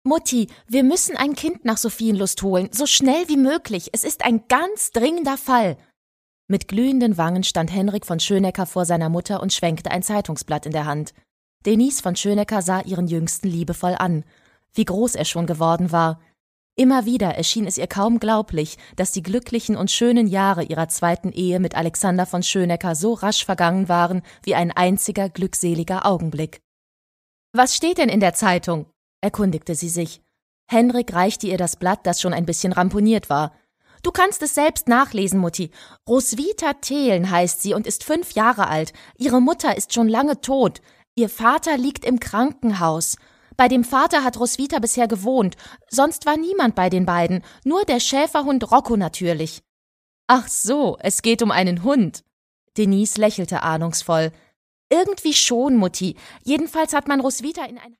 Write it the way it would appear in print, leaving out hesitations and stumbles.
Mutti, wir müssen ein Kind nach Sophienlust holen, so schnell wie möglich. Es ist ein ganz dringender Fall. Mit glühenden Wangen stand Henrik von Schönecker vor seiner Mutter und schwenkte ein Zeitungsblatt in der Hand. Denise von Schönecker sah ihren Jüngsten liebevoll an. Wie groß er schon geworden war. Immer wieder erschien es ihr kaum glaublich, dass die glücklichen und schönen Jahre ihrer zweiten Ehe mit Alexander von Schönecker so rasch vergangen waren wie ein einziger glückseliger Augenblick. »Was steht denn in der Zeitung?« erkundigte sie sich. Henrik reichte ihr das Blatt, das schon ein bisschen ramponiert war. »Du kannst es selbst nachlesen, Mutti. Roswitha Thelen heißt sie und ist 5 Jahre alt. Ihre Mutter ist schon lange tot. Ihr Vater liegt im Krankenhaus. Bei dem Vater hat Roswitha bisher gewohnt. Sonst war niemand bei den beiden, nur der Schäferhund Rocco natürlich.« »Ach so, es geht um einen Hund.« Denise lächelte ahnungsvoll. »Irgendwie schon, Mutti. Jedenfalls hat man Roswitha in ein